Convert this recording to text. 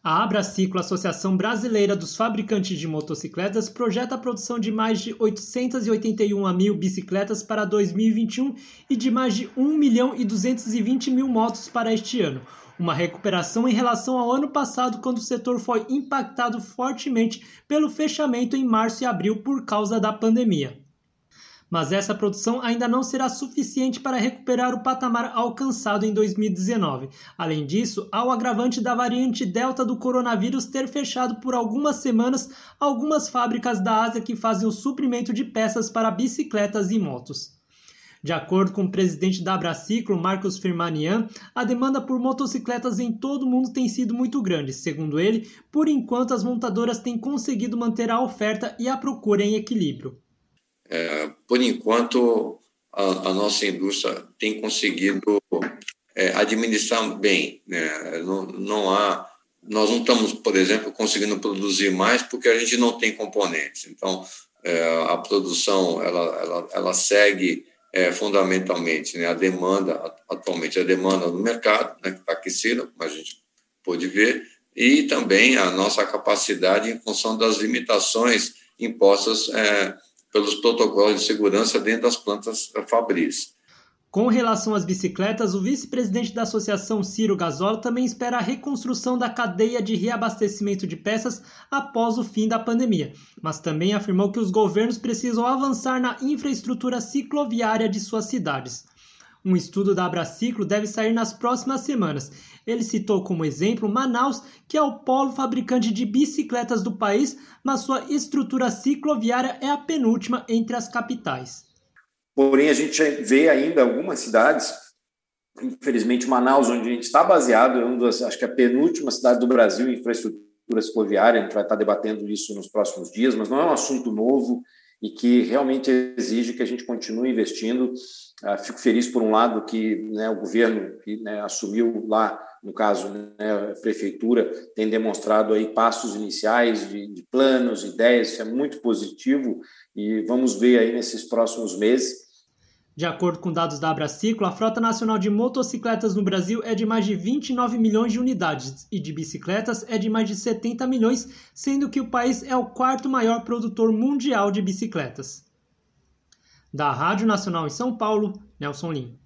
A Abraciclo, Associação Brasileira dos Fabricantes de Motocicletas, projeta a produção de mais de 881 mil bicicletas para 2021 e de mais de 1.220.000 motos para este ano. Uma recuperação em relação ao ano passado, quando o setor foi impactado fortemente pelo fechamento em março e abril por causa da pandemia. Mas essa produção ainda não será suficiente para recuperar o patamar alcançado em 2019. Além disso, há o agravante da variante Delta do coronavírus ter fechado por algumas semanas algumas fábricas da Ásia que fazem o suprimento de peças para bicicletas e motos. De acordo com o presidente da Abraciclo, Marcos Firmanian, a demanda por motocicletas em todo o mundo tem sido muito grande. Segundo ele, por enquanto as montadoras têm conseguido manter a oferta e a procura em equilíbrio. Por enquanto, a nossa indústria tem conseguido administrar bem, né? Nós não estamos, por exemplo, conseguindo produzir mais porque a gente não tem componentes. Então, a produção ela segue fundamentalmente, né, a demanda atualmente, a demanda no mercado, né, que está aquecida, como a gente pôde ver, e também a nossa capacidade em função das limitações impostas pelos protocolos de segurança dentro das plantas fabris. Com relação às bicicletas, o vice-presidente da associação, Ciro Gazola, também espera a reconstrução da cadeia de reabastecimento de peças após o fim da pandemia, mas também afirmou que os governos precisam avançar na infraestrutura cicloviária de suas cidades. Um estudo da Abraciclo deve sair nas próximas semanas. Ele citou como exemplo Manaus, que é o polo fabricante de bicicletas do país, mas sua estrutura cicloviária é a penúltima entre as capitais. Porém, a gente vê ainda algumas cidades, infelizmente Manaus, onde a gente está baseado, acho que é a penúltima cidade do Brasil em infraestrutura cicloviária. A gente vai estar debatendo isso nos próximos dias, mas não é um assunto novo e que realmente exige que a gente continue investindo. Fico feliz, por um lado, que o governo que assumiu lá, no caso, a prefeitura, tem demonstrado aí passos iniciais de planos, ideias. Isso é muito positivo e vamos ver aí nesses próximos meses. De acordo com dados da Abraciclo, a frota nacional de motocicletas no Brasil é de mais de 29 milhões de unidades e de bicicletas é de mais de 70 milhões, sendo que o país é o quarto maior produtor mundial de bicicletas. Da Rádio Nacional em São Paulo, Nelson Lim.